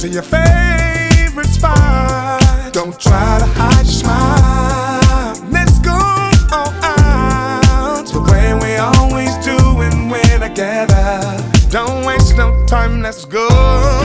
to your favorite spot. Don't try to hide your smile. Let's go all out the way we always do when we're together. Don't waste no time, let's go.